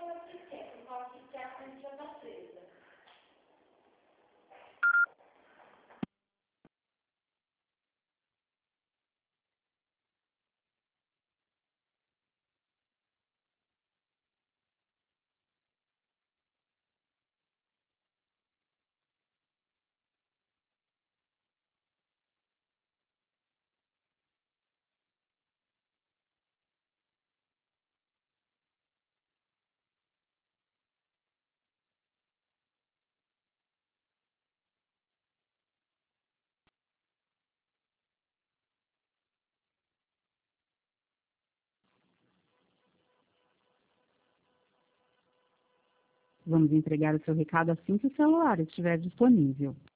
Vamos entregar o seu recado assim que o celular estiver disponível.